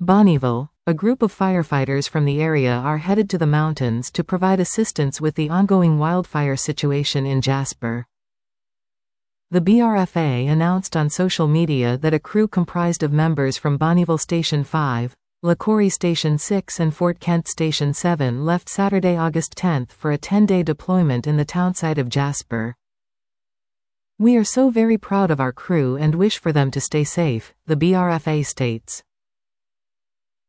Bonnyville, a group of firefighters from the area are headed to the mountains to provide assistance with the ongoing wildfire situation in Jasper. The BRFA announced on social media that a crew comprised of members from Bonnyville Station 5, LaCorey Station 6 and Fort Kent Station 7 left Saturday, August 10 for a 10-day deployment in the townsite of Jasper. "We are so very proud of our crew and wish for them to stay safe," the BRFA states.